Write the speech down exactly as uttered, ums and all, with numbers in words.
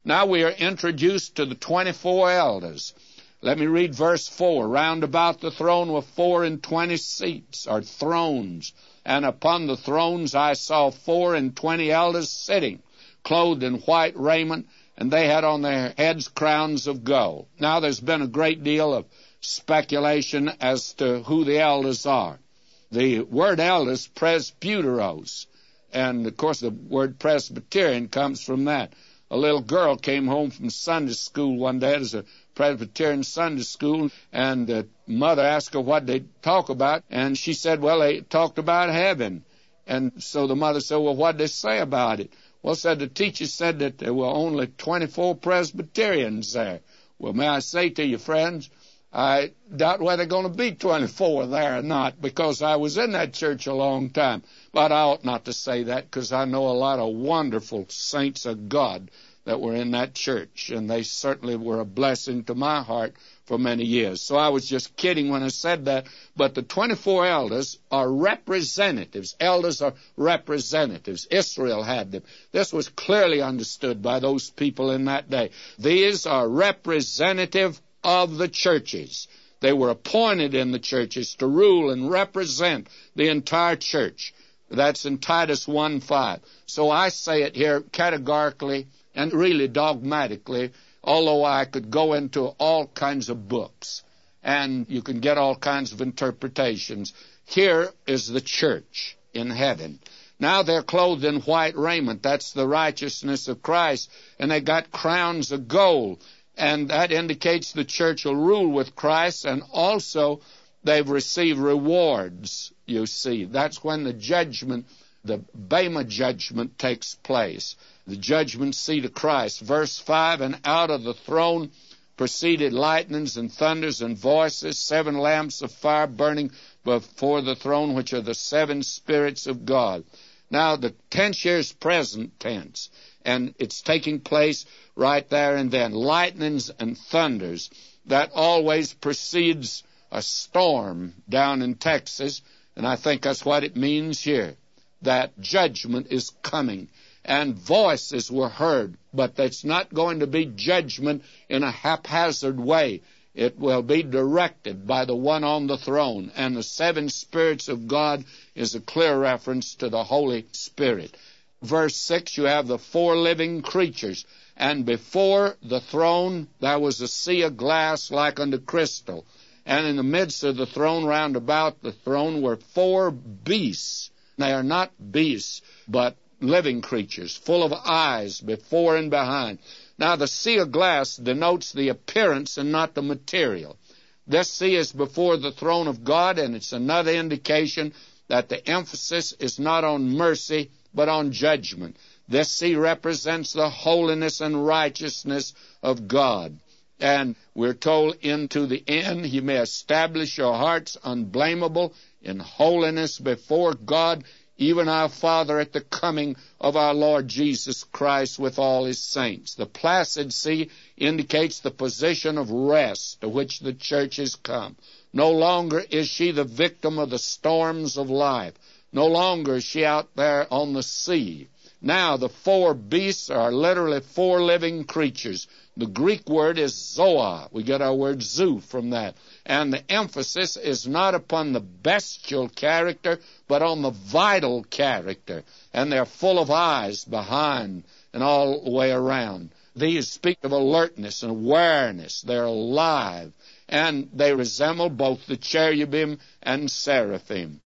Now we are introduced to the twenty-four elders. Let me read verse four. Round about the throne were four and twenty seats, or thrones, and upon the thrones I saw four and twenty elders sitting, clothed in white raiment, and they had on their heads crowns of gold. Now there's been a great deal of speculation as to who the elders are. The word elders, presbyteros, and of course the word Presbyterian comes from that. A little girl came home from Sunday school one day. It was a Presbyterian Sunday school, and the mother asked her what they talk about, and she said, well, they talked about heaven. And so the mother said, well, what did they say about it? Well, said the teacher said that there were only twenty-four Presbyterians there. Well, may I say to you, friends, I doubt whether they're going to be twenty-four there or not, because I was in that church a long time. But I ought not to say that, because I know a lot of wonderful saints of God that were in that church, and they certainly were a blessing to my heart for many years. So I was just kidding when I said that, but the twenty-four elders are representatives. Elders are representatives. Israel had them. This was clearly understood by those people in that day. These are representative of the churches. They were appointed in the churches to rule and represent the entire church. That's in Titus one five. So I say it here categorically and really dogmatically, although I could go into all kinds of books, and you can get all kinds of interpretations. Here is the church in heaven. Now they're clothed in white raiment. That's the righteousness of Christ. And they got crowns of gold. And that indicates the church will rule with Christ, and also they've received rewards, you see. That's when the judgment, the Bema judgment, takes place. The judgment seat of Christ. Verse five, and out of the throne proceeded lightnings and thunders and voices, seven lamps of fire burning before the throne, which are the seven spirits of God. Now the tense here is present tense, and it's taking place right there and then. Lightnings and thunders. That always precedes a storm down in Texas, and I think that's what it means here, that judgment is coming. And voices were heard, but it's not going to be judgment in a haphazard way. It will be directed by the one on the throne. And the seven spirits of God is a clear reference to the Holy Spirit. Verse six, you have the four living creatures. And before the throne there was a sea of glass like unto crystal. And in the midst of the throne, round about the throne, were four beasts. They are not beasts, but living creatures, full of eyes before and behind. Now the sea of glass denotes the appearance and not the material. This sea is before the throne of God, and it's another indication that the emphasis is not on mercy, but on judgment. This sea represents the holiness and righteousness of God. And we're told, into the end, He may establish your hearts unblameable in holiness before God, even our Father, at the coming of our Lord Jesus Christ with all His saints. The placid sea indicates the position of rest to which the church has come. No longer is she the victim of the storms of life. No longer is she out there on the sea. Now the four beasts are literally four living creatures. The Greek word is zoa. We get our word zoo from that. And the emphasis is not upon the bestial character, but on the vital character. And they're full of eyes behind and all the way around. These speak of alertness and awareness. They're alive. And they resemble both the cherubim and seraphim.